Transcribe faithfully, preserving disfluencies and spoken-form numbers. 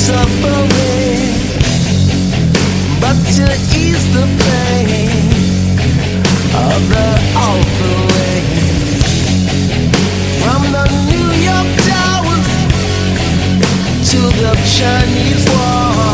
suffering, but to ease the pain of the awful rain. From the New York Towers to the Chinese Wall,